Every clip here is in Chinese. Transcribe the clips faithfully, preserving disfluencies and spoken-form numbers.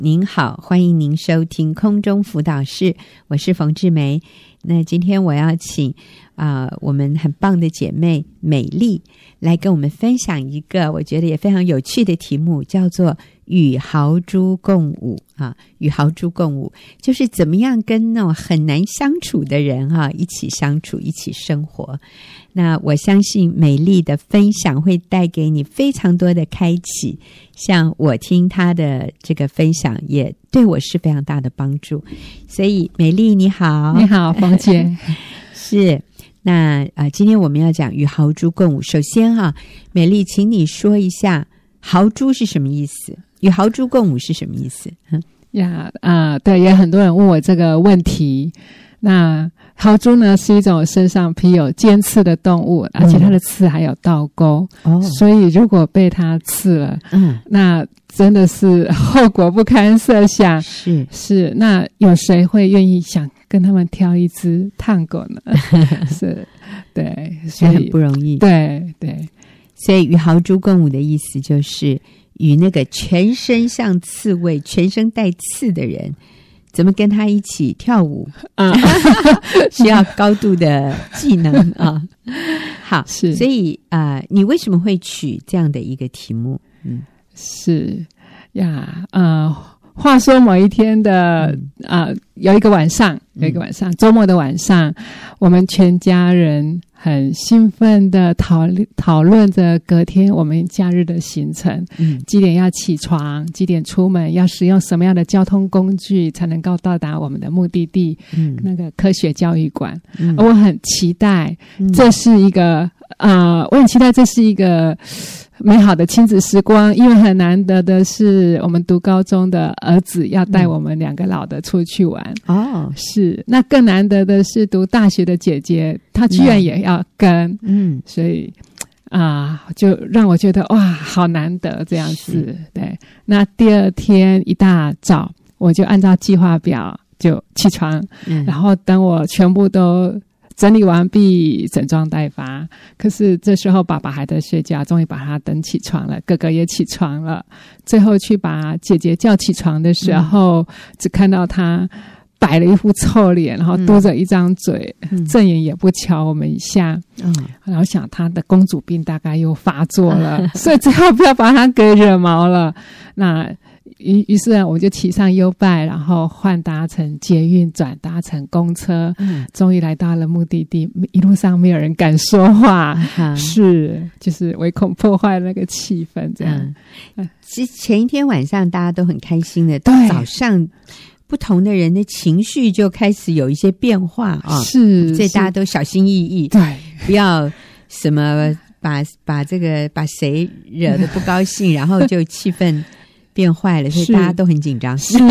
您好，欢迎您收听空中辅导室，我是冯志梅。那今天我要请啊、呃，我们很棒的姐妹美丽来跟我们分享一个我觉得也非常有趣的题目，叫做与豪猪共舞啊，与豪猪共舞就是怎么样跟那种很难相处的人哈、啊、一起相处，一起生活。那我相信美丽的分享会带给你非常多的开启，像我听她的这个分享也对我是非常大的帮助。所以美丽你好。 你好冯姐。 是，那呃，今天我们要讲与豪猪共舞。首先哈、啊，美丽请你说一下豪猪是什么意思，与豪猪共舞是什么意思？嗯呀啊、呃，对，也很多人问我这个问题。那豪猪呢是一种身上披有尖刺的动物，而且它的刺还有倒钩、哦、所以如果被它刺了，嗯，那真的是后果不堪设想。 是是，那有谁会愿意想跟他们跳一支探戈呢？是，对，所以很不容易。 对对， 所以与豪猪共舞的意思就是与那个全身像刺猬、全身带刺的人，怎么跟他一起跳舞啊？需要高度的技能啊。好，是，所以啊、呃，你为什么会取这样的一个题目？嗯， 是呀，呃，话说某一天的啊、嗯呃，有一个晚上，有一个晚上，嗯、周末的晚上，我们全家人很兴奋的讨讨论着隔天我们假日的行程，嗯，几点要起床，几点出门，要使用什么样的交通工具才能够到达我们的目的地，嗯，那个科学教育馆。嗯，我很期待，嗯、这是一个啊、呃，我很期待这是一个美好的亲子时光，因为很难得的是我们读高中的儿子要带我们两个老的出去玩。哦、嗯，是，那更难得的是读大学的姐姐，她居然也要跟，嗯，所以啊、呃，就让我觉得哇，好难得这样子。对，那第二天一大早，我就按照计划表就起床，嗯、然后等我全部都整理完毕，整装待发。可是这时候爸爸还在睡觉，终于把他等起床了，哥哥也起床了。最后去把姐姐叫起床的时候，嗯、只看到他摆了一副臭脸，然后嘟着一张嘴，嗯、正眼也不瞧我们一下。嗯，然后想他的公主病大概又发作了，所以最后不要把他给惹毛了。那于于是我就骑上 U-Bike， 然后换搭乘捷运，转搭乘公车，嗯，终于来到了目的地。一路上没有人敢说话，嗯、是就是唯恐破坏那个气氛这样。 嗯，其实前一天晚上大家都很开心的，到早上不同的人的情绪就开始有一些变化啊， 是， 所以大家都小心翼翼， 对， 不要什么把把这个把谁惹得不高兴，然后就气氛变坏了，所以大家都很紧张。 是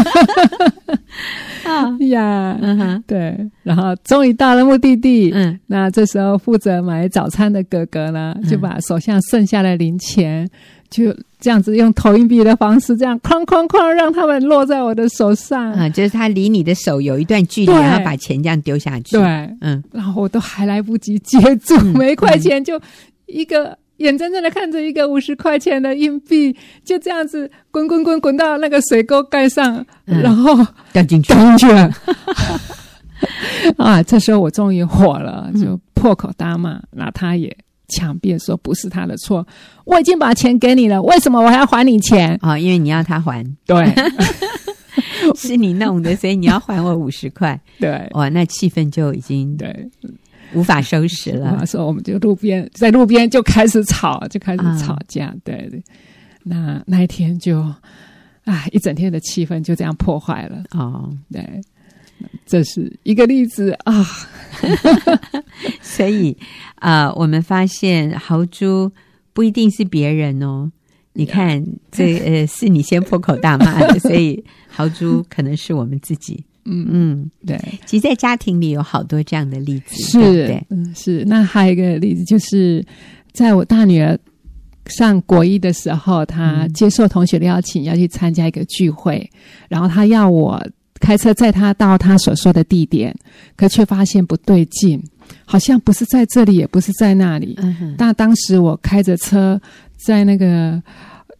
啊呀，嗯哼，对，然后终于到了目的地。嗯，那这时候负责买早餐的哥哥呢，就把手上剩下的零钱，就这样子用投硬币的方式，这样哐哐哐让他们落在我的手上。 啊、嗯，就是他离你的手有一段距离，然后把钱这样丢下去。 对，嗯，然后我都还来不及接住，嗯、每一块钱就一个。眼睁睁的看着一个五十块钱的硬币就这样子滚滚滚滚到那个水沟盖上，嗯、然后掉进去， 掉进去了。啊！这时候我终于火了，就破口大骂。那、嗯、他也强辩说不是他的错，我已经把钱给你了，为什么我还要还你钱？ 啊、哦，因为你要他还， 对， 是你弄的，所以你要还我五十块。 对， 哇，那气氛就已经对。 无法收拾了， 所以我们就路边在路边就开始吵，就开始吵架。嗯、对对，那那一天就啊，一整天的气氛就这样破坏了。哦，对，这是一个例子啊。 所以啊、呃，我们发现豪猪不一定是别人哦。你看，这呃是你先破口大骂的，所以豪猪可能是我们自己。嗯嗯，对，其实在家庭里有好多这样的例子， 是，对不对？嗯，是。那还有一个例子，就是在我大女儿上国一的时候，她接受同学的邀请要去参加一个聚会，然后她要我开车载她到她所说的地点，可却发现不对劲，好像不是在这里，也不是在那里。嗯哼。但当时我开着车在那个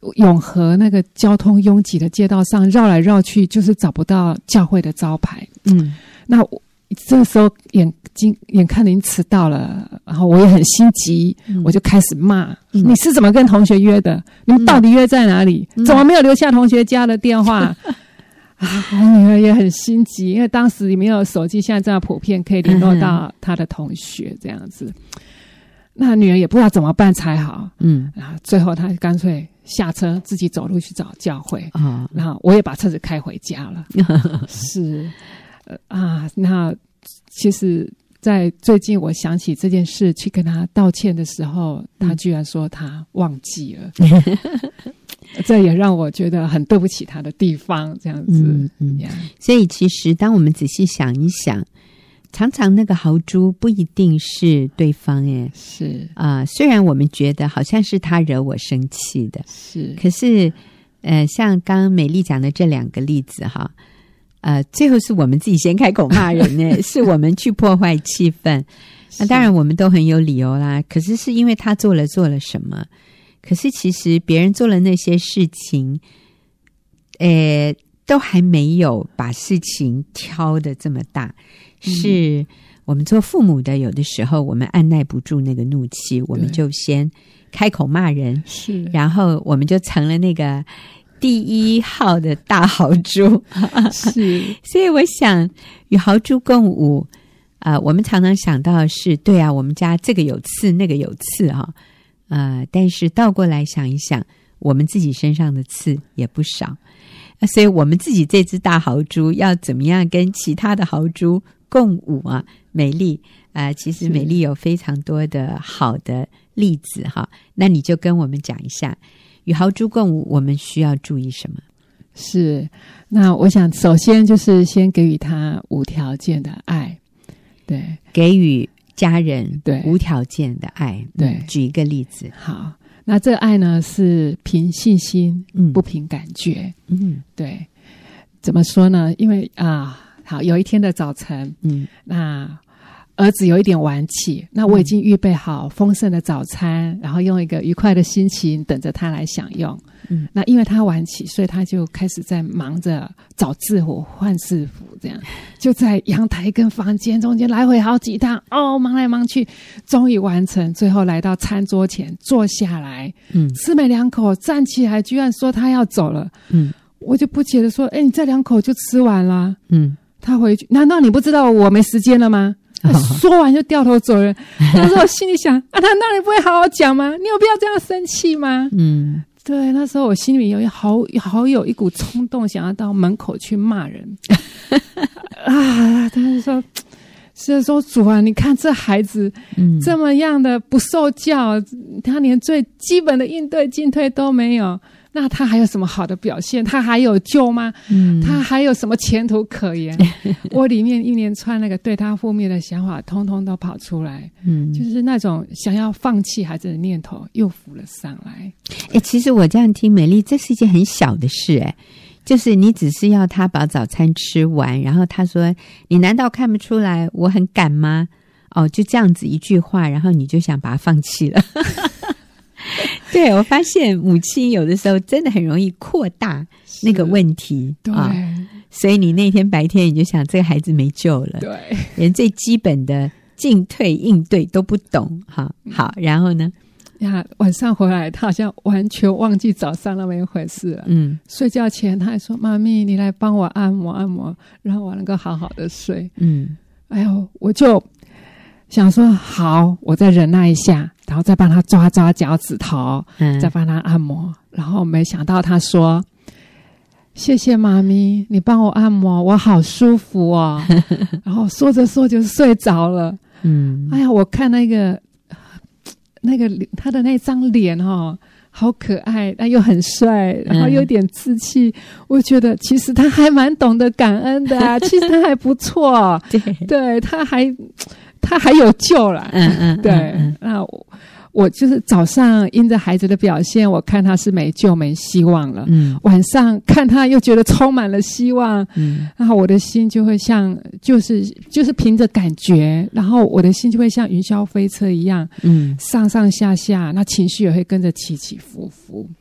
永和那个交通拥挤的街道上绕来绕去，就是找不到教会的招牌。嗯，那我这时候眼睛眼看您迟到了，然后我也很心急，嗯、我就开始骂、嗯：“你是怎么跟同学约的？你们到底约在哪里？嗯、怎么没有留下同学家的电话？”啊，我女儿也很心急，因为当时也没有手机，现在这样普遍可以联络到她的同学这样子。那女儿也不知道怎么办才好，嗯，然后最后她干脆下车自己走路去找教会，啊、哦，然后我也把车子开回家了。是，呃啊，那其实，在最近我想起这件事去跟她道歉的时候，她居然说她忘记了。这也让我觉得很对不起他的地方，这样子。嗯嗯 yeah. 所以其实当我们仔细想一想，常常那个豪猪不一定是对方，哎， 是啊、呃，虽然我们觉得好像是他惹我生气的， 是， 可是呃，像刚刚美丽讲的这两个例子哈，呃，最后是我们自己先开口骂人呢，是我们去破坏气氛。那当然我们都很有理由啦，可是是因为他做了做了什么。可是其实别人做了那些事情，呃，都还没有把事情挑得这么大。嗯、是我们做父母的，有的时候我们按耐不住那个怒气，我们就先开口骂人， 是， 然后我们就成了那个第一号的大豪猪。 是， 所以我想与豪猪共舞，啊、呃，我们常常想到的是，对啊，我们家这个有刺，那个有刺哈。呃，但是倒过来想一想，我们自己身上的刺也不少，所以我们自己这只大豪猪要怎么样跟其他的豪猪共舞啊？美丽啊、呃，其实美丽有非常多的好的例子哈。那你就跟我们讲一下，与豪猪共舞，我们需要注意什么？ 是，那我想首先就是先给予他无条件的爱，对， 给予。家人对无条件的爱， 对、 嗯，举一个例子。 好，那这个爱呢是凭信心，嗯，不凭感觉，嗯，对。怎么说呢？因为啊，好，有一天的早晨，嗯，那儿子有一点晚起，那我已经预备好丰盛的早餐，嗯、然后用一个愉快的心情等着他来享用。嗯，那因为他晚起，所以他就开始在忙着找制服、换制服，这样就在阳台跟房间中间来回好几趟，哦，忙来忙去，终于完成。最后来到餐桌前坐下来，嗯，吃没两口，站起来，居然说他要走了。嗯，我就不解的说：“哎，你这两口就吃完了？”嗯，他回去，难道你不知道我没时间了吗？说完就掉头走人。那时候我心里想：啊，难道你不会好好讲吗？你有必要这样生气吗？嗯。对，那时候我心里有好好有一股冲动，想要到门口去骂人啊！但是说，是说主啊，你看这孩子这么样的不受教，嗯、他连最基本的应对进退都没有，那他还有什么好的表现？他还有救吗？嗯、他还有什么前途可言？我里面一连串那个对他负面的想法，通通都跑出来，嗯，就是那种想要放弃孩子的念头又浮了上来。 哎，其实我这样听美丽，这是一件很小的事，哎，就是你只是要他把早餐吃完，然后他说：“你难道看不出来我很赶吗？”哦，就这样子一句话，然后你就想把他放弃了。对，我发现母亲有的时候真的很容易扩大那个问题， 对、 啊，所以你那天白天你就想这个孩子没救了， 对， 连最基本的进退应对都不懂，哈，好，然后呢？ 呀，晚上回来，他好像完全忘记早上那么一回事了。嗯，睡觉前他还说：“妈咪，你来帮我按摩按摩，让我能够好好的睡。”嗯，哎呦，我就想说好，我再忍耐一下，然后再帮他抓抓脚趾头，嗯，再帮他按摩。然后没想到他说：“谢谢妈咪，你帮我按摩，我好舒服哦。”然后说着说着就睡着了。嗯，哎呀，我看那个。那个他的那张脸哦，好可爱，又很帅，然后有点稚气、嗯、我觉得其实他还蛮懂得感恩的啊，其实他还不错，对，对，他还他还有救了，嗯嗯，对，嗯嗯那我我就是早上因着孩子的表现，我看他是没救没希望了，嗯，晚上看他又觉得充满了希望，嗯，然后我的心就会像就是就是凭着感觉，然后我的心就会像云霄飞车一样，嗯，上上下下，那情绪也会跟着起起伏伏。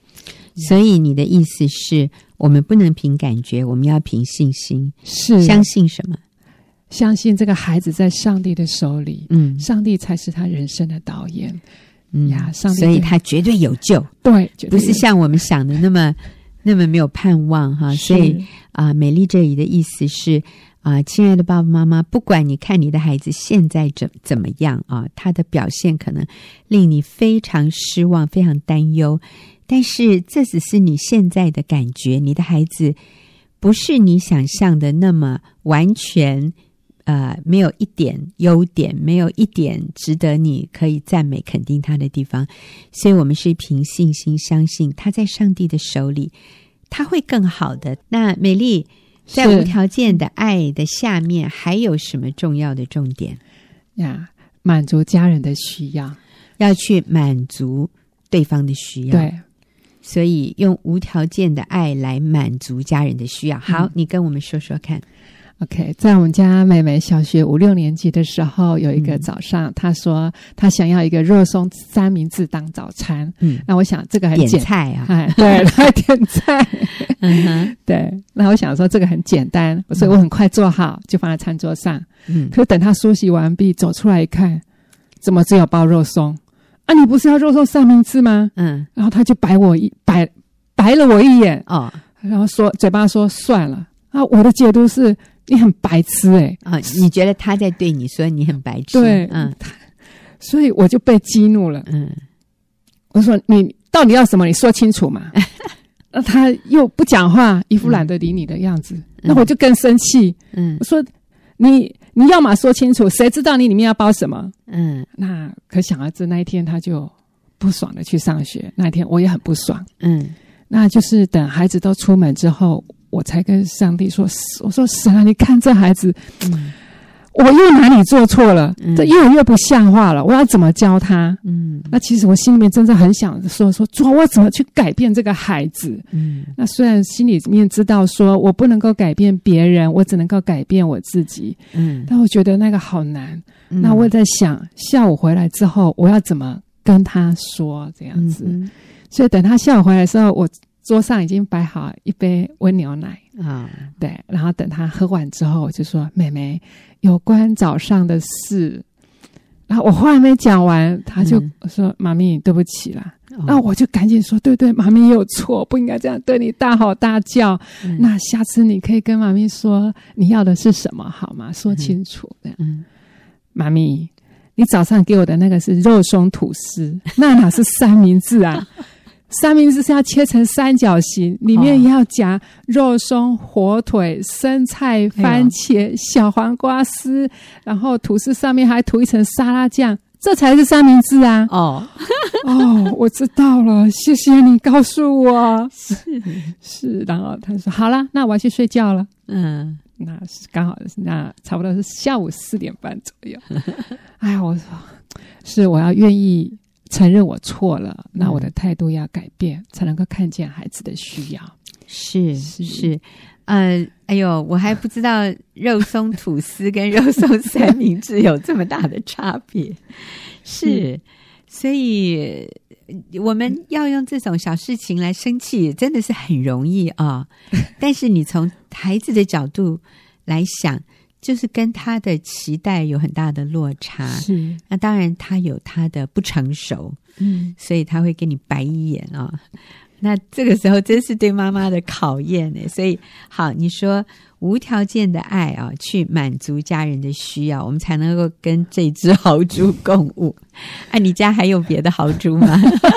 所以你的意思是我们不能凭感觉，我们要凭信心。 是相信什么？ 相信这个孩子在上帝的手里，嗯，上帝才是他人生的导演， 嗯呀，上帝，所以他绝对有救， 对， 不是像我们想的那么那么没有盼望哈。所以啊、呃，美丽这里的意思是啊、呃，亲爱的爸爸妈妈，不管你看你的孩子现在怎怎么样啊，他的表现可能令你非常失望、非常担忧，但是这只是你现在的感觉，你的孩子不是你想象的那么完全。呃，没有一点优点，没有一点值得你可以赞美肯定他的地方，所以我们是凭信心相信他在上帝的手里，他会更好的。那美丽，在无条件的爱的下面还有什么重要的重点呀？满足家人的需要， 要去满足对方的需要。 对， 所以用无条件的爱来满足家人的需要。好，嗯、你跟我们说说看。 OK， 在我们家妹妹小学五六年级的时候，有一个早上，嗯、她说她想要一个肉松三明治当早餐。嗯，那我想这个很简点菜啊， 哎，对，她点菜。嗯哼，对。那我想说这个很简单，所以我很快做好，就放在餐桌上。嗯，可是等她梳洗完毕走出来一看，怎么只有包肉松？啊，你不是要肉松三明治吗？嗯，然后她就白我一白白了我一眼哦，然后说嘴巴说算了啊，我的解读是。你很白痴哎、欸！ 啊、哦，你觉得他在对你说你很白痴？ 对，嗯，所以我就被激怒了。嗯，我说你到底要什么？你说清楚嘛。那他又不讲话，一副懒得理你的样子。嗯、那我就更生气。嗯，我说你你要嘛说清楚，谁知道你里面要包什么？嗯，那可想而知，那一天他就不爽的去上学。那一天我也很不爽。嗯，那就是等孩子都出门之后。我才跟上帝说，我说神啊，你看这孩子，嗯、我又哪里做错了？嗯、这越来越不像话了，我要怎么教他？嗯，那其实我心里面真的很想说说，主，我怎么去改变这个孩子？嗯，那虽然心里面知道说我不能够改变别人，我只能够改变我自己。嗯，但我觉得那个好难。嗯、那我也在想，下午回来之后，我要怎么跟他说这样子？嗯、所以等他下午回来的时候，我。桌上已经摆好一杯温牛奶啊、嗯，对，然后等他喝完之后，我就说：“妹妹，有关早上的事。”然后我话还没讲完，他就说：“嗯、妈咪，对不起啦。哦”那我就赶紧说：“对对，妈咪有错，不应该这样对你大吼大叫。嗯、那下次你可以跟妈咪说你要的是什么，好吗？说清楚。嗯”嗯，妈咪，你早上给我的那个是肉松吐司，那哪是三明治啊？三明治是要切成三角形，里面要夹肉松、火腿、生菜、番茄、哎、小黄瓜丝，然后吐司上面还涂一层沙拉酱，这才是三明治啊！哦哦，我知道了，谢谢你告诉我。是是，然后他说好了，那我要去睡觉了。嗯，那刚好那差不多是下午四点半左右。哎呀，我说是我要愿意。承认我错了，那我的态度要改变，嗯、才能够看见孩子的需要。 是是是，呃，哎呦，我还不知道肉松吐司跟肉松三明治有这么大的差别。是，嗯、所以我们要用这种小事情来生气，真的是很容易啊、哦。但是你从孩子的角度来想。就是跟他的期待有很大的落差，是那当然他有他的不成熟，嗯，所以他会给你白一眼啊、哦。那这个时候真是对妈妈的考验呢。所以好，你说无条件的爱啊、哦，去满足家人的需要，我们才能够跟这只豪猪共舞。啊，你家还有别的豪猪吗？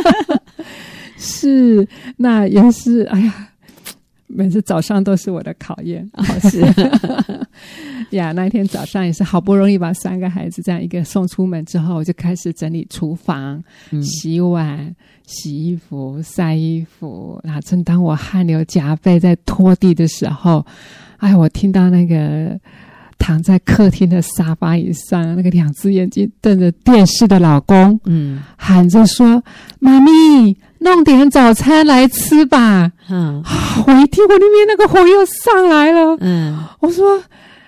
是，那也是，哎呀。每次早上都是我的考验， 哦、是呀。那一天早上也是好不容易把三个孩子这样一个送出门之后，我就开始整理厨房、嗯、洗碗、洗衣服、晒衣服。然后正当我汗流浃背在拖地的时候，哎，我听到那个躺在客厅的沙发椅上，那个两只眼睛瞪着电视的老公，嗯，喊着说：“妈咪。”弄点早餐来吃吧。嗯，我一听，我里面那个火又上来了。嗯，我说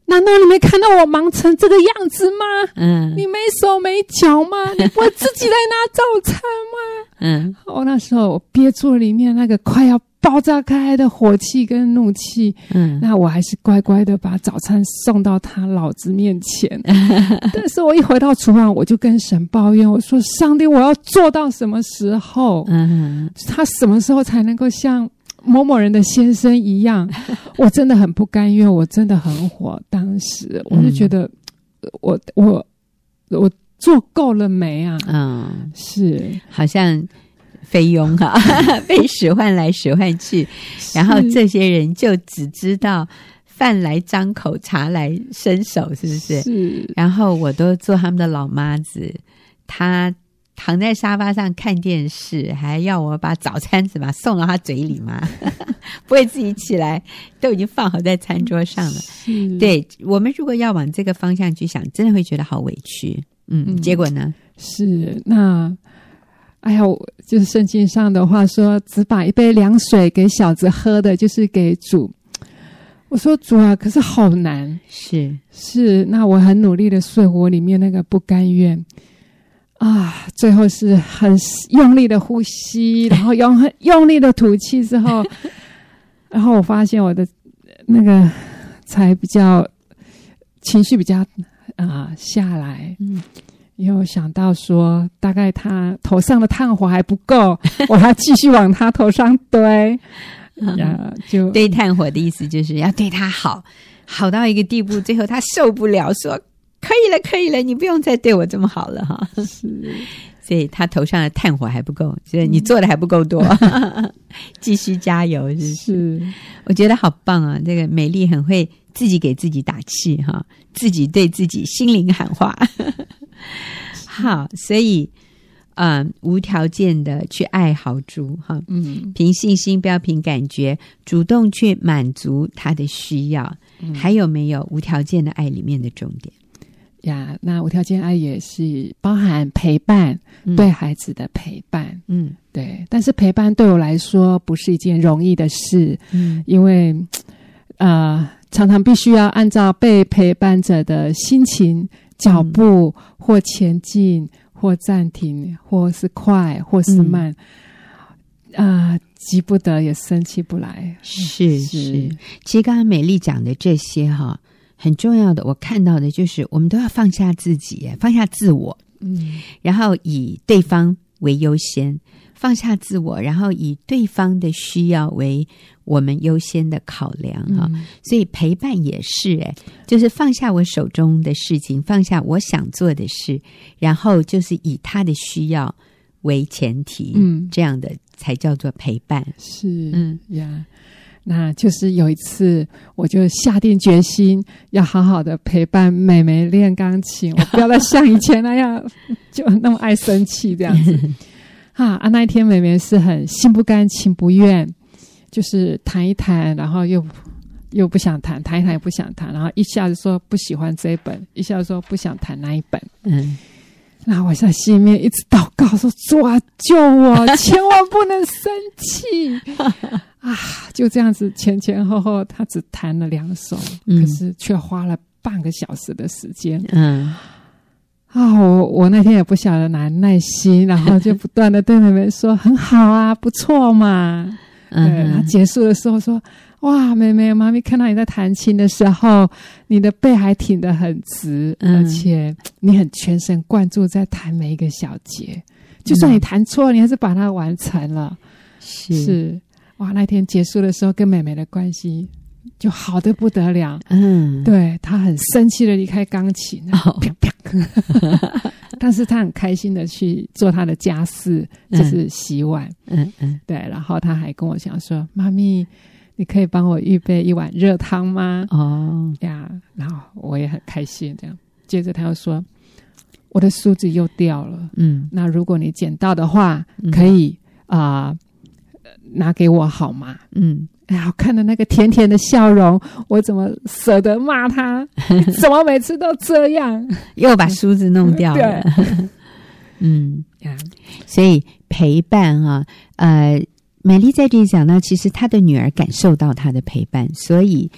难道你没看到我忙成这个样子吗？ 嗯， 你没手没脚吗？你不会自己来拿早餐吗？ 嗯， 我、哦、那时候我憋住里面那个快要爆炸开的火气跟怒气，嗯，那我还是乖乖的把早餐送到他老子面前。但是我一回到厨房，我就跟神抱怨，我说：上帝，我要做到什么时候？嗯，他什么时候才能够像某某人的先生一样？我真的很不甘愿，我真的很火。当时我就觉得，嗯、我我我做够了没啊？嗯，是好像菲佣哈、啊，被使唤来使唤去，然后这些人就只知道饭来张口，茶来伸手，是不是？是。然后我都做他们的老妈子，他躺在沙发上看电视，还要我把早餐怎么送到他嘴里吗？不会自己起来，都已经放好在餐桌上了。对，我们如果要往这个方向去想，真的会觉得好委屈。嗯，嗯结果呢？ 是那。哎呀，就是圣经上的话说，只把一杯凉水给小子喝的，就是给主。我说主啊，可是好难。 是是，那我很努力的睡我里面那个不甘愿啊，最后是很用力的呼吸，然后用很用力的吐气之后，然后我发现我的那个才比较情绪比较啊下来。嗯。因为我想到说，大概他头上的炭火还不够，我还继续往他头上堆。嗯、就堆炭火的意思就是要对他好，好到一个地步，最后他受不了，说可以了，可以了，你不用再对我这么好了哈。是，所以他头上的炭火还不够，所以你做的还不够多，嗯、继续加油，是不是？是，我觉得好棒啊！这个美丽很会自己给自己打气哈，自己对自己心灵喊话。好，所以嗯、呃，无条件的去爱豪猪哈，嗯，凭信心不要凭感觉，主动去满足他的需要。嗯、还有没有无条件的爱里面的重点呀？那无条件爱也是包含陪伴，嗯、对孩子的陪伴，嗯，对。但是陪伴对我来说不是一件容易的事，嗯，因为呃，常常必须要按照被陪伴者的心情。脚步或前进或暂停或是快或是慢啊、嗯呃，急不得也生气不来。 是是，其实刚刚美丽讲的这些哈，很重要的我看到的就是我们都要放下自己，放下自我，嗯，然后以对方为优先，放下自我，然后以对方的需要为我们优先的考量哈、嗯，所以陪伴也是哎，就是放下我手中的事情，放下我想做的事，然后就是以他的需要为前提，嗯，这样的才叫做陪伴。 是，嗯呀，那就是有一次，我就下定决心要好好的陪伴妹妹练钢琴，我不要再像以前那样就那么爱生气这样子。啊啊！那一天妹妹是很心不甘情不愿。就是弹一弹，然后又又不想弹，弹一弹也不想弹，然后一下子说不喜欢这一本，一下子说不想弹那一本。嗯，然后我在心里面一直祷告说：“主啊，救我，千万不能生气啊！”就这样子前前后后，他只弹了两首，嗯、可是却花了半个小时的时间。嗯。啊，我我那天也不晓得哪耐心，然后就不断的对妹妹说：“很好啊，不错嘛。”对，然后结束的时候说：“哇，妹妹，妈咪看到你在弹琴的时候，你的背还挺得很直，嗯、而且你很全神贯注在弹每一个小节，就算你弹错了，你还是把它完成了。是”是哇，那天结束的时候，跟妹妹的关系就好得不得了。嗯，对，她很生气的离开钢琴，哦、啪啪但是他很开心的去做他的家事，就是洗碗。嗯嗯，对，然后他还跟我讲说：“妈咪，你可以帮我预备一碗热汤吗？”哦呀，然后我也很开心。这样，接着他又说：“我的梳子又掉了，嗯，那如果你捡到的话，可以啊、呃、拿给我好吗？”嗯。哎呀，我看到那个甜甜的笑容，我怎么舍得骂他？怎么每次都这样？ 又把梳子弄掉了。嗯，所以陪伴啊，呃，美丽在这里讲到，其实她的女儿感受到她的陪伴，所以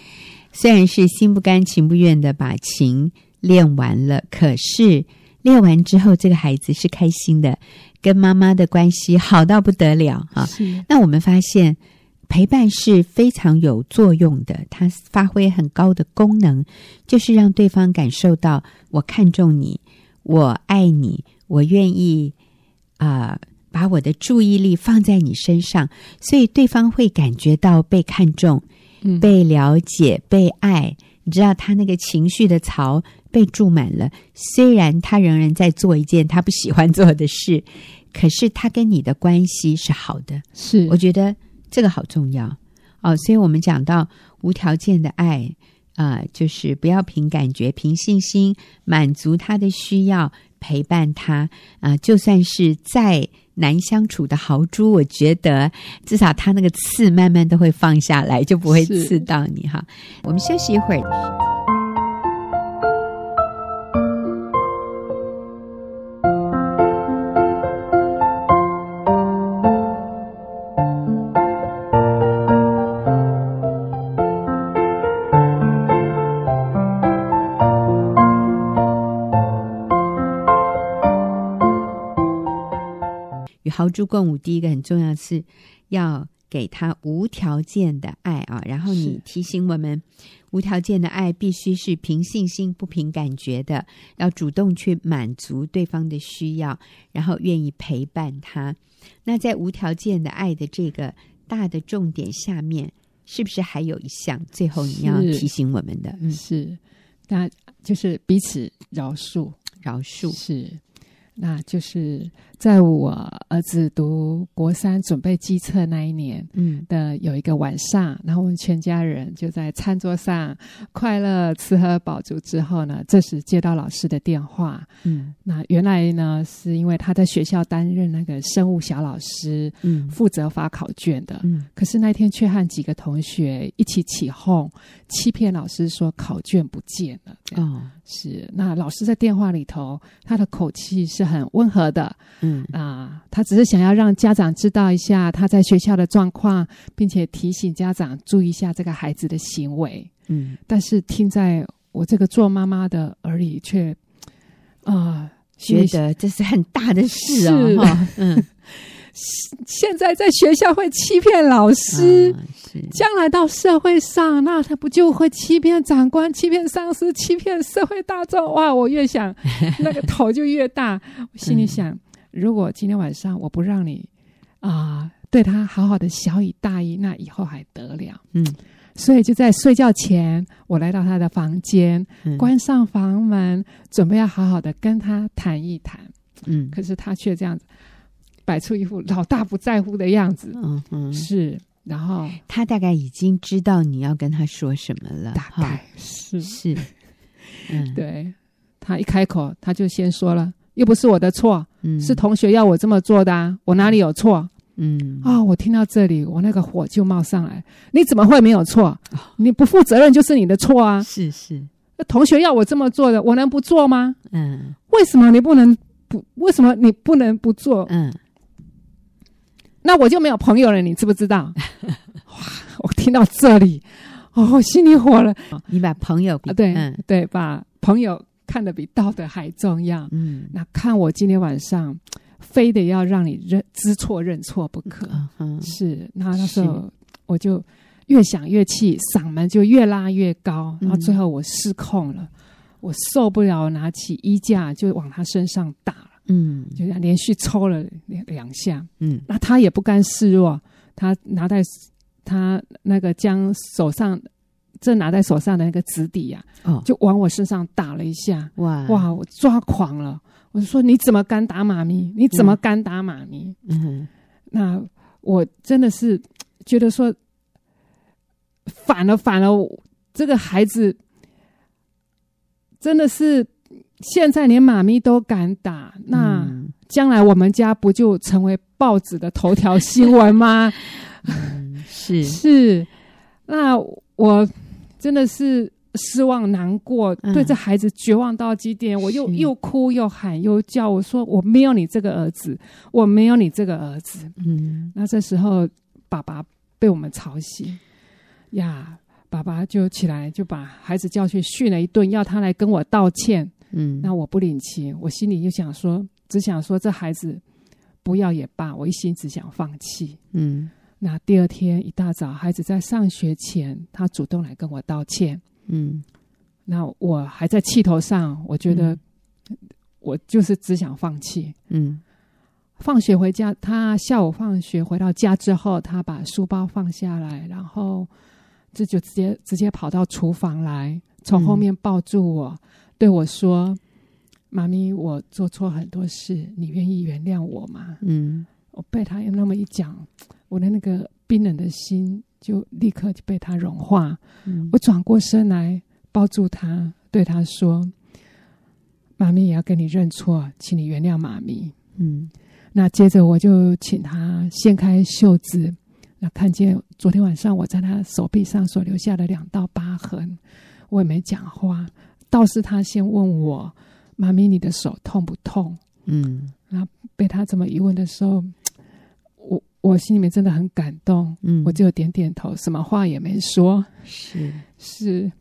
虽然是心不甘情不愿的把琴练完了，可是练完之后这个孩子是开心的，跟妈妈的关系好到不得了啊。那我们发现陪伴是非常有作用的，它发挥很高的功能，就是让对方感受到我看重你，我爱你，我愿意啊、呃、把我的注意力放在你身上，所以对方会感觉到被看重、嗯、被了解、被爱。你知道他那个情绪的槽被注满了，虽然他仍然在做一件他不喜欢做的事，可是他跟你的关系是好的。 是， 我觉得这个好重要哦。所以我们讲到无条件的爱啊、呃，就是不要凭感觉，凭信心，满足他的需要，陪伴他啊、呃。就算是再难相处的豪猪，我觉得至少他那个刺慢慢都会放下来，就不会刺到你哈。我们休息一会儿。与豪猪共舞，第一个很重要是要给他无条件的爱啊。然后你提醒我们，无条件的爱必须是凭信心不凭感觉的，要主动去满足对方的需要，然后愿意陪伴他。那在无条件的爱的这个大的重点下面，是不是还有一项最后你要提醒我们的？ 嗯，是，那就是彼此饶恕。 饶恕是，那就是在我儿子读国三准备基测那一年的有一个晚上、嗯、然后我们全家人就在餐桌上快乐吃喝饱足之后呢，这时接到老师的电话。嗯，那原来呢是因为他在学校担任那个生物小老师，嗯，负责发考卷的。嗯，可是那天却和几个同学一起起哄，欺骗老师说考卷不见了。哦，是，那老师在电话里头，他的口气是很温和的。嗯啊，他只是想要让家长知道一下他在学校的状况，并且提醒家长注意一下这个孩子的行为。嗯，但是听在我这个做妈妈的耳里却，啊、呃， 觉得这是很大的事哦。嗯， 现在在学校会欺骗老师，啊、将来到社会上，那他不就会欺骗长官、欺骗上司、欺骗社会大众？哇！我越想，那个头就越大。我心里想，嗯、如果今天晚上我不让你啊、呃、对他好好的小以大义，那以后还得了？嗯。所以就在睡觉前，我来到他的房间，嗯、关上房门，准备要好好的跟他谈一谈。嗯，可是他却这样子摆出一副老大不在乎的样子。嗯嗯，是。然后他大概已经知道你要跟他说什么了， 大概是是。 嗯，对。他一开口，他就先说了，又不是我的错，嗯、是同学要我这么做的啊，我哪里有错？嗯啊、哦，我听到这里，我那个火就冒上来。你怎么会没有错？哦、你不负责任就是你的错啊！ 是是， 同学要我这么做的，我能不做吗？ 嗯， 为什么你不能不？为什么你不能不做？嗯，那我就没有朋友了，你知不知道？哇！我听到这里，哦，我心里火了。 你把朋友比、 啊、对、嗯、对，把朋友看得比道德还重要。嗯，那看我今天晚上。非得要让你认知错认错不可。嗯、是，那那时候我就越想越气，嗓门就越拉越高，然后最后我失控了，嗯、我受不了，拿起衣架就往他身上打了，嗯，就连续抽了两下，嗯，那他也不甘示弱，他拿在他那个将手上正拿在手上的那个纸底啊，哦、就往我身上打了一下，哇哇，我抓狂了。我就说你怎么敢打妈咪？你怎么敢打妈咪？嗯，那我真的是觉得说反了反了，这个孩子真的是现在连妈咪都敢打，那将来我们家不就成为报纸的头条新闻吗？ 嗯，是是，那我真的是。失望难过，嗯、对这孩子绝望到极点，我又又哭又喊又叫，我说我没有你这个儿子，我没有你这个儿子。嗯，那这时候爸爸被我们吵醒呀， 爸爸就起来就把孩子叫去训了一顿，要他来跟我道歉。嗯，那我不领情，我心里就想说，只想说这孩子不要也罢，我一心只想放弃。嗯，那第二天一大早，孩子在上学前，他主动来跟我道歉。嗯，那我还在气头上，我觉得我就是只想放弃。嗯，放学回家，他下午放学回到家之后，他把书包放下来，然后这就直接直接跑到厨房来，从后面抱住我，嗯、对我说：“妈咪，我做错很多事，你愿意原谅我吗？”嗯，我被他那么一讲，我的那个冰冷的心就立刻就被他融化。嗯、我转过身来抱住他，对他说：“妈咪也要跟你认错，请你原谅妈咪。”嗯，那接着我就请他掀开袖子，那看见昨天晚上我在他手臂上所留下的两道疤痕，我也没讲话，倒是他先问我：“妈咪，你的手痛不痛？”嗯，然后被他这么一问的时候，我我心里面真的很感动。嗯，我只有点点头，什么话也没说。是是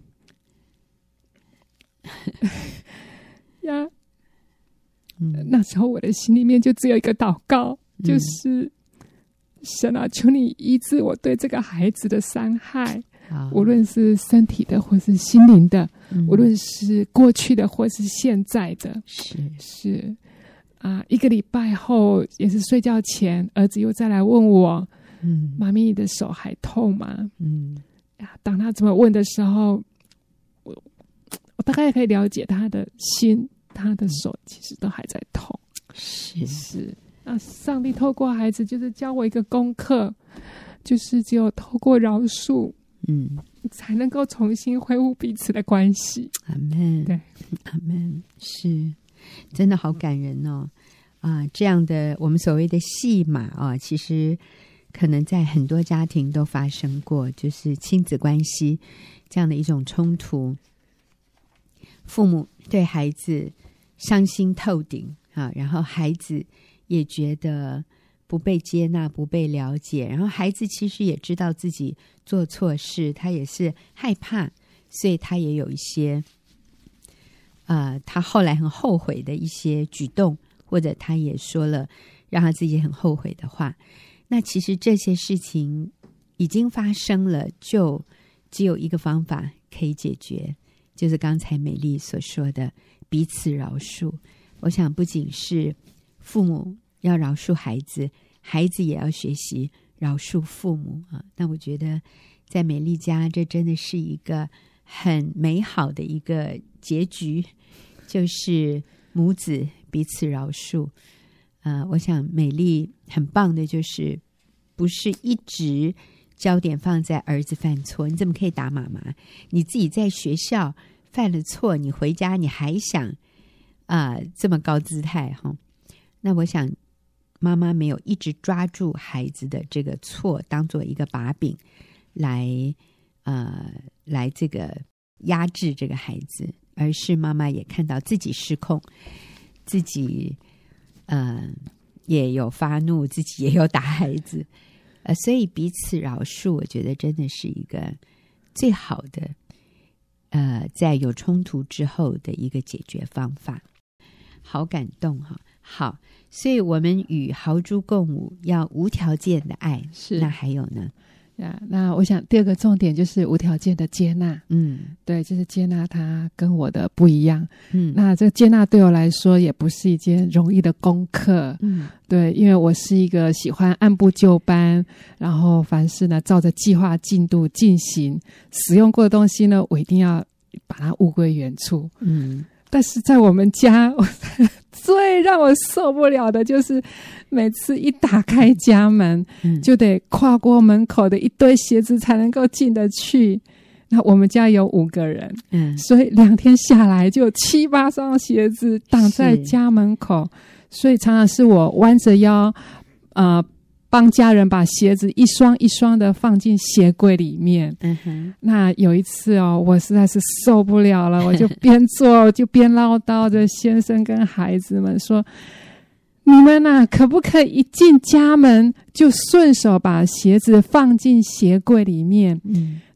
呀。嗯、那时候我的心里面就只有一个祷告，嗯、就是神啊，求你医治我对这个孩子的伤害，无论是身体的或是心灵的，嗯、无论是过去的或是现在的。是是啊，一个礼拜后，也是睡觉前，儿子又再来问我：“嗯，妈咪，你的手还痛吗？”嗯，当他这么问的时候，我我大概可以了解他的心。他的手其实都还在痛。是是，那上帝透过孩子就是教我一个功课，就是只有透过饶恕，嗯，才能够重新恢复彼此的关系。 阿们， 对， 阿们，是真的好感人哦。啊，这样的我们所谓的戏码啊，其实可能在很多家庭都发生过，就是亲子关系这样的一种冲突，父母对孩子伤心透顶啊，然后孩子也觉得不被接纳、不被了解，然后孩子其实也知道自己做错事，他也是害怕，所以他也有一些呃，他后来很后悔的一些举动，或者他也说了让他自己很后悔的话。那其实这些事情已经发生了，就只有一个方法可以解决，就是刚才美丽所说的彼此饶恕。我想不仅是父母要饶恕孩子，孩子也要学习饶恕父母啊。那我觉得在美丽家这真的是一个很美好的一个结局，就是母子彼此饶恕。呃，我想美丽很棒的就是不是一直焦点放在儿子犯错，你怎么可以打妈妈？你自己在学校犯了错，你回家你还想啊、呃、这么高姿态哈？那我想妈妈没有一直抓住孩子的这个错当做一个把柄来呃来这个压制这个孩子，而是妈妈也看到自己失控，自己呃也有发怒，自己也有打孩子，呃，所以彼此饶恕，我觉得真的是一个最好的呃在有冲突之后的一个解决方法。好感动哈！好，所以我们与豪猪共舞，要无条件的爱。是，那还有呢？ 呀，那我想第二个重点就是无条件的接纳。嗯，对，就是接纳他跟我的不一样。嗯，那这个接纳对我来说也不是一件容易的功课。嗯，对，因为我是一个喜欢按部就班，然后凡事呢照着计划进度进行，使用过的东西呢，我一定要把它物归原处。嗯。但是在我们家，最让我受不了的就是每次一打开家门，嗯、就得跨过门口的一堆鞋子才能够进得去。那我们家有五个人，嗯，所以两天下来就有七八双鞋子挡在家门口，所以常常是我弯着腰，呃。帮家人把鞋子一双一双的放进鞋柜里面。嗯哼，那有一次哦，我实在是受不了了，我就边做就边唠叨着先生跟孩子们说：“你们啊，可不可以一进家门就顺手把鞋子放进鞋柜里面？”嗯，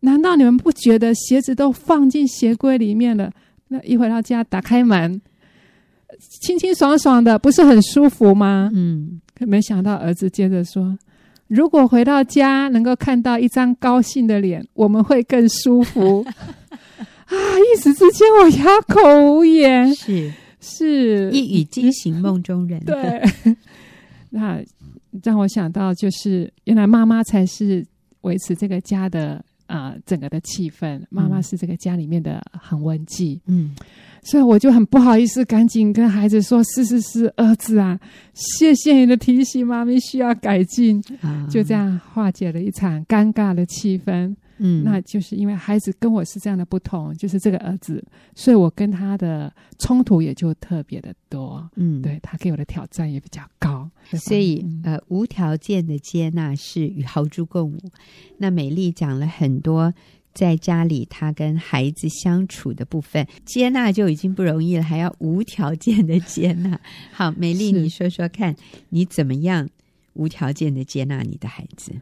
难道你们不觉得鞋子都放进鞋柜里面了，那一回到家打开门清清爽爽的，不是很舒服吗？嗯，没想到儿子接着说，如果回到家能够看到一张高兴的脸，我们会更舒服啊！一时之间我哑口无言， 是是一语惊醒梦中人。 对，那让我想到就是原来妈妈才是维持这个家的呃整个的气氛，妈妈是这个家里面的恒温剂。嗯，所以我就很不好意思，赶紧跟孩子说：“是是是，儿子啊，谢谢你的提醒，妈咪需要改进。啊”就这样化解了一场尴尬的气氛。嗯，那就是因为孩子跟我是这样的不同，就是这个儿子，所以我跟他的冲突也就特别的多。嗯，对，他给我的挑战也比较高。 所以，嗯、呃，无条件的接纳是与豪猪共舞。那美丽讲了很多在家里他跟孩子相处的部分，接纳就已经不容易了，还要无条件的接纳。好，美丽，你说说看，你怎么样无条件的接纳你的孩子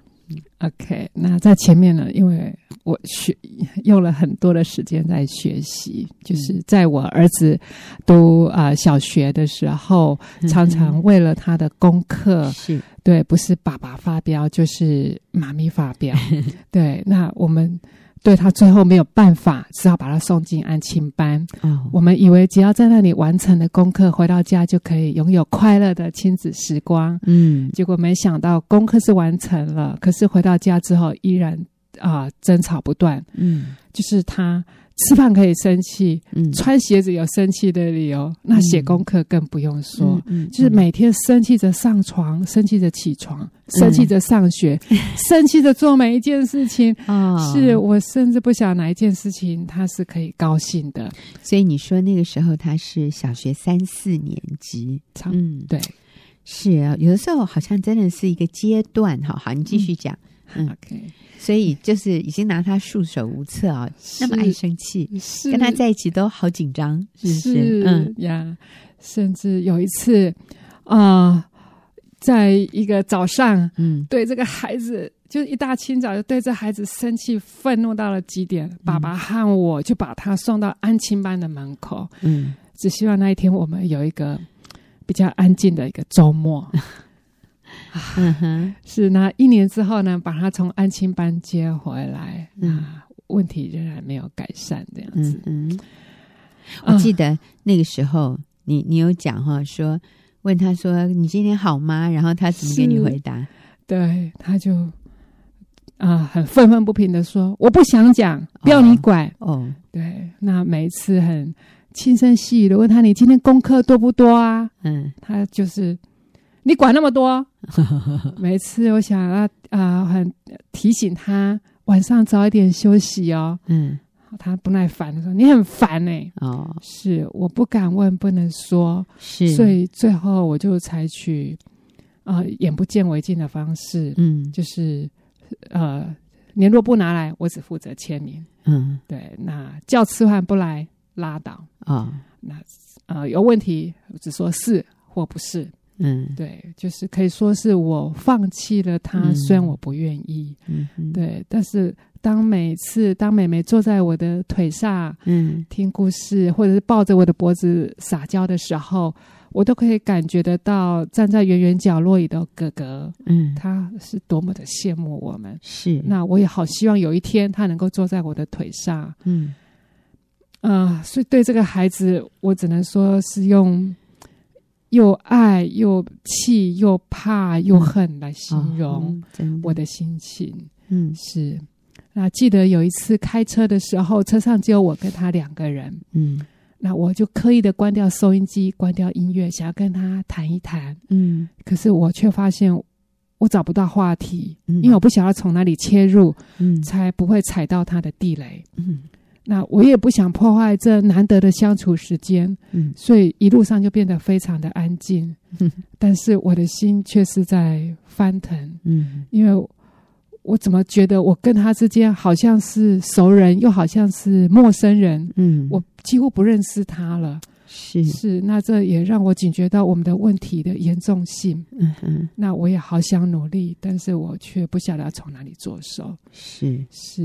？OK， 那在前面呢，因为我学用了很多的时间在学习，就是在我儿子读啊、呃、小学的时候，常常为了他的功课，是对，不是爸爸发飙就是妈咪发飙，对，那我们对他最后没有办法，只好把他送进安亲班。哦，我们以为只要在那里完成了功课，回到家就可以拥有快乐的亲子时光。嗯，结果没想到功课是完成了，可是回到家之后依然啊、呃、争吵不断。嗯，就是他吃饭可以生气，嗯，穿鞋子有生气的理由，那写功课更不用说，嗯嗯、就是每天生气着上床，生气着起床，生气着上学，嗯、生气着做每一件事情。哦，是我甚至不晓得哪一件事情他是可以高兴的。 所以你说那个时候他是小学三四年级， 嗯，对， 是啊，有的时候好像真的是一个阶段。好好，你继续讲。嗯, 嗯 ，OK。所以就是已经拿他束手无策啊，那么爱生气，跟他在一起都好紧张，是不是？ 是嗯呀，甚至有一次啊、呃，在一个早上，嗯，对这个孩子，就是一大清早就对这孩子生气、愤怒到了极点，嗯、爸爸和我就把他送到安亲班的门口，嗯，只希望那一天我们有一个比较安静的一个周末。嗯哼，是那一年之后呢，把他从安亲班接回来，嗯，问题仍然没有改善，这样子。嗯嗯， 我记得那个时候，你你有讲哈，说问他说你今天好吗？然后他怎么给你回答？ 对，他就啊、呃、很愤愤不平的说我不想讲，不要你管。哦，哦对，那每一次很轻声细语的问他你今天功课多不多啊？嗯，他就是你管那么多。每次我想要啊、呃，很提醒他晚上早一点休息哦。嗯，他不耐烦的说：“你很烦哎、欸。”哦，是我不敢问，不能说，是，所以最后我就采取啊、呃、眼不见为净的方式。嗯，就是呃联络簿拿来，我只负责签名。嗯，对，那叫吃饭不来拉倒啊、哦。那呃有问题只说是或不是。嗯，对，就是可以说是我放弃了他，嗯、虽然我不愿意，嗯，对，但是当每次当妹妹坐在我的腿上，嗯，听故事，或者是抱着我的脖子撒娇的时候，我都可以感觉得到站在远远角落里的哥哥，嗯，他是多么的羡慕我们，是，那我也好希望有一天他能够坐在我的腿上，嗯，啊、呃，所以对这个孩子，我只能说是用又爱又气又怕又恨来形容我的心情。嗯，是。那记得有一次开车的时候，车上只有我跟他两个人。嗯，那我就刻意的关掉收音机，关掉音乐，想要跟他谈一谈。嗯，可是我却发现我找不到话题，嗯、因为我不晓得从哪里切入，嗯，才不会踩到他的地雷。嗯。那我也不想破坏这难得的相处时间，嗯，所以一路上就变得非常的安静，嗯，但是我的心却是在翻腾，嗯，因为我怎么觉得我跟他之间好像是熟人，又好像是陌生人，嗯，我几乎不认识他了，是是，那这也让我警觉到我们的问题的严重性，嗯哼，那我也好想努力，但是我却不晓得要从哪里着手，是是。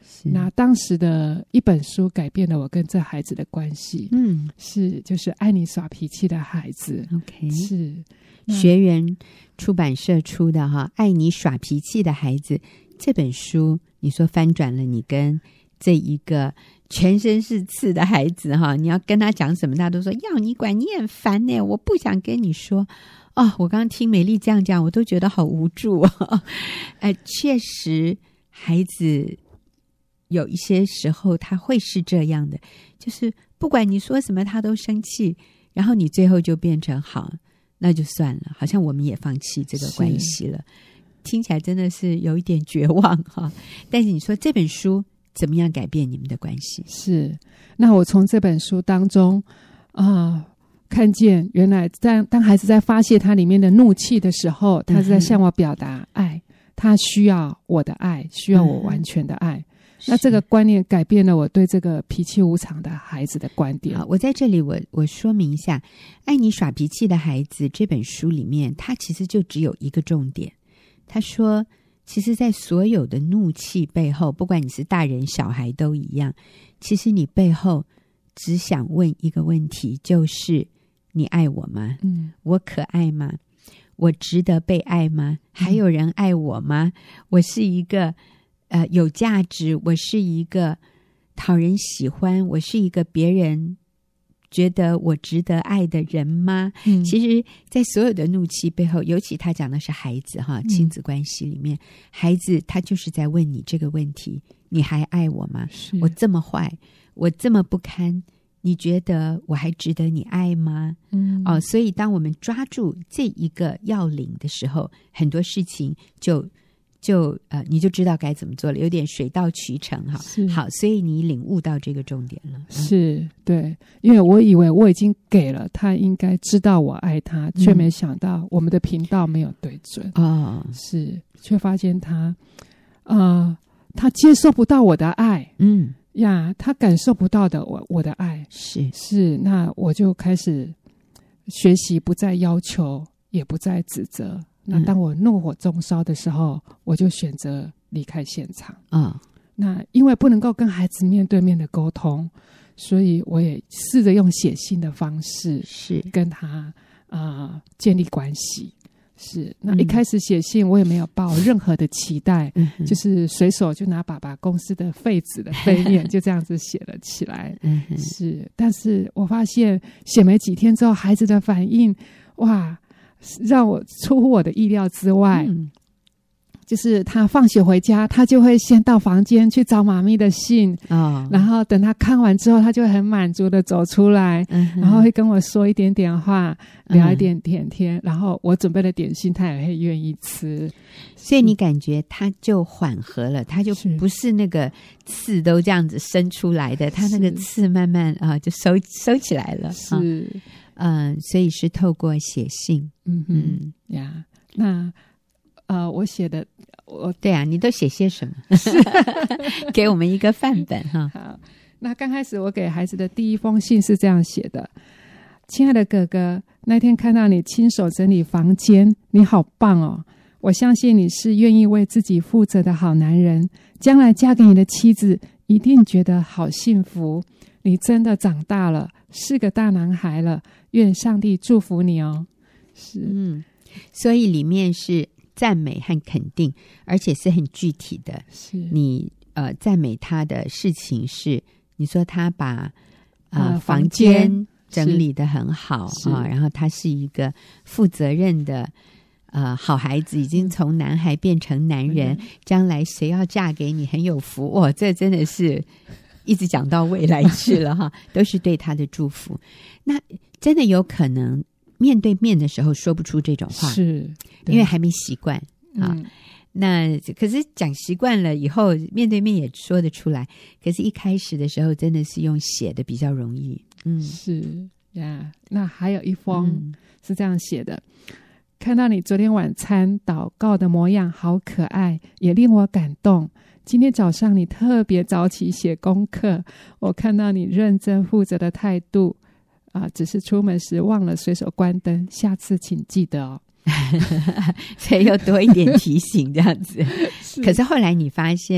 那当时的一本书改变了我跟这孩子的关系， 嗯， 是就是爱你耍脾气的孩子。 OK， 是学园出版社出的哈，爱你耍脾气的孩子这本书，你说翻转了你跟这一个全身是刺的孩子哈，你要跟他讲什么他都说要你管，你很烦呢，我不想跟你说。哦，我刚刚听美丽这样讲，我都觉得好无助哦。呃，确实孩子有一些时候他会是这样的，就是不管你说什么他都生气，然后你最后就变成好，那就算了，好像我们也放弃这个关系了。听起来真的是有一点绝望哈。但是你说这本书怎么样改变你们的关系？ 是，那我从这本书当中啊、呃，看见原来在当孩子在发泄他里面的怒气的时候，他是在向我表达爱，嗯、他需要我的爱，需要我完全的爱。嗯、那这个观念改变了我对这个脾气无常的孩子的观点。 好，我在这里我我说明一下，《爱你耍脾气的孩子》这本书里面，它其实就只有一个重点。他说其实在所有的怒气背后，不管你是大人小孩都一样，其实你背后只想问一个问题，就是你爱我吗？嗯，我可爱吗？我值得被爱吗？还有人爱我吗？我是一个呃有价值，我是一个讨人喜欢，我是一个别人觉得我值得爱的人吗？嗯、其实在所有的怒气背后，尤其他讲的是孩子哈，亲子关系里面、嗯、孩子他就是在问你这个问题，你还爱我吗？我这么坏，我这么不堪，你觉得我还值得你爱吗？嗯，哦，所以当我们抓住这一个要领的时候，很多事情就就呃，你就知道该怎么做了，有点水到渠成哈。好，所以你领悟到这个重点了。 是、嗯、对，因为我以为我已经给了他，应该知道我爱他，却没想到我们的频道没有对准哦，是，却发现他呃，他接受不到我的爱，嗯呀，他感受不到的我我的爱， 是是，那我就开始学习，不再要求，也不再指责。那当我怒火中烧的时候、嗯、我就选择离开现场啊、哦。那因为不能够跟孩子面对面的沟通，所以我也试着用写信的方式是跟他啊、呃、建立关系。是，那一开始写信我也没有抱任何的期待、嗯、就是随手就拿爸爸公司的废纸的背面就这样子写了起来。嗯、是，但是我发现写没几天之后，孩子的反应哇让我出乎我的意料之外、嗯、就是他放学回家，他就会先到房间去找妈咪的信、哦、然后等他看完之后，他就会很满足的走出来、嗯、然后会跟我说一点点话，聊一点点天、嗯、然后我准备的点心他也会愿意吃， 所以你感觉他就缓和了，他就不是那个刺都这样子伸出来的，他那个刺慢慢啊、呃、就收收起来了，是、哦嗯、呃，所以是透过写信。 嗯嗯呀，那呃，我写的我对啊，你都写些什么？给我们一个范本哈。 好，那刚开始我给孩子的第一封信是这样写的：亲爱的哥哥，那天看到你亲手整理房间，你好棒哦！我相信你是愿意为自己负责的好男人，将来嫁给你的妻子一定觉得好幸福。你真的长大了，是个大男孩了，愿上帝祝福你哦。是， 嗯，所以里面是赞美和肯定，而且是很具体的。是你呃赞美他的事情是，你说他把呃、呃房间整理得很好啊，然后他是一个负责任的呃好孩子，已经从男孩变成男人，嗯、将来谁要嫁给你很有福哦，这真的是一直讲到未来去了哈，都是对他的祝福。那真的有可能面对面的时候说不出这种话， 是因为还没习惯啊、嗯。那可是讲习惯了以后，面对面也说得出来。可是一开始的时候，真的是用写的比较容易。嗯， 是呀。那还有一封是这样写的：嗯、看到你昨天晚餐祷告的模样，好可爱，也令我感动。今天早上你特别早起写功课，我看到你认真负责的态度。啊，只是出门时忘了随手关灯，下次请记得哦。 所以又多一点提醒这样子。是，可是后来你发现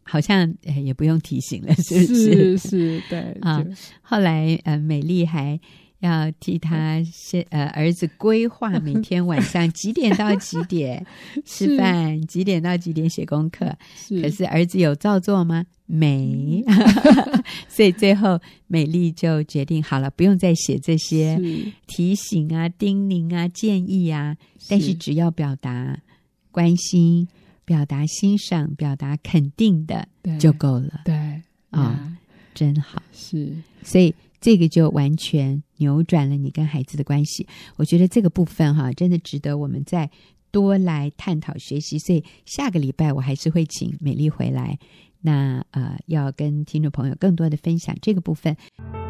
好像、呃、也不用提醒了，是不是？是是，对啊。后来呃，美丽还要替他呃儿子规划每天晚上几点到几点吃饭，几点到几点写功课。是，可是儿子有照做吗？没。所以最后美丽就决定好了，不用再写这些提醒啊、叮咛啊、建议啊，但是只要表达关心、表达欣赏、表达肯定的就够了。 对啊、哦，真好。 是， 所以这个就完全扭转了你跟孩子的关系。我觉得这个部分哈，真的值得我们再多来探讨学习。所以下个礼拜我还是会请美丽回来，那呃，要跟听众朋友更多的分享这个部分。